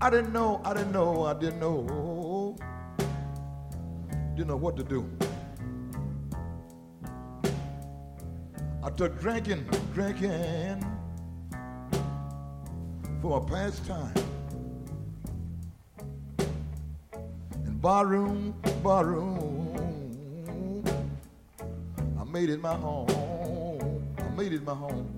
didn't know what to do. I took drinking for a pastime. And barroom, I made it my home.